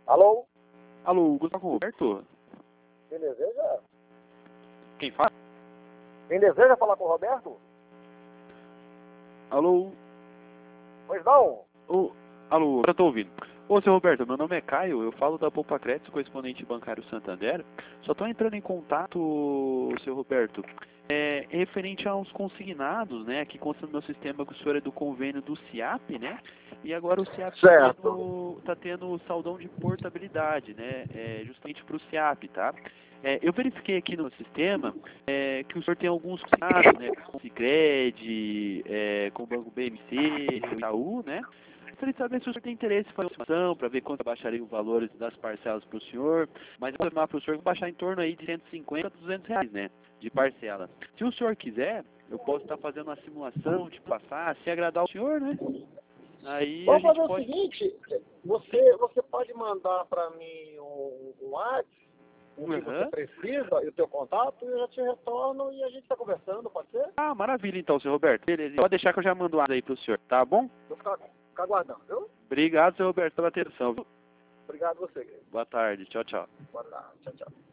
Alô? Alô, Gustavo Roberto? Quem deseja? Quem fala? Quem deseja falar com o Roberto? Alô? Pois não? Alô, eu tô ouvindo. Ô, seu Roberto, meu nome é Caio, eu falo da Poupa Crédito, correspondente bancário Santander. Só tô entrando em contato, seu Roberto, referente aos consignados, né? Aqui consta no meu sistema que o senhor é do convênio do SIAP, né? E agora o SIAP tá tendo saldão de portabilidade, né? Justamente para o SIAP, tá? Eu verifiquei aqui no sistema que o senhor tem alguns consignados, né? Com o Sicredi, com o Banco BMC, o Itaú, né? Gostaria de saber se o senhor tem interesse em fazer uma ação para ver quanto baixaria o valor das parcelas para o senhor, mas eu vou informar para o senhor que baixar em torno aí de 150 a 200 reais, né, de parcela. Se o senhor quiser, eu posso estar fazendo uma simulação de passar, se agradar o senhor, né? Aí Vamos a gente fazer pode... o seguinte, você pode mandar para mim um WhatsApp, o que você precisa, e o teu contato, e eu já te retorno e a gente está conversando, pode ser? Ah, maravilha então, seu Roberto. Beleza, pode deixar que eu já mando um aí para o senhor, tá bom? Vou ficar aguardando, viu? Obrigado, seu Roberto, pela atenção, viu? Obrigado a você, querido. Boa tarde, tchau, tchau. Boa tarde, tchau, tchau.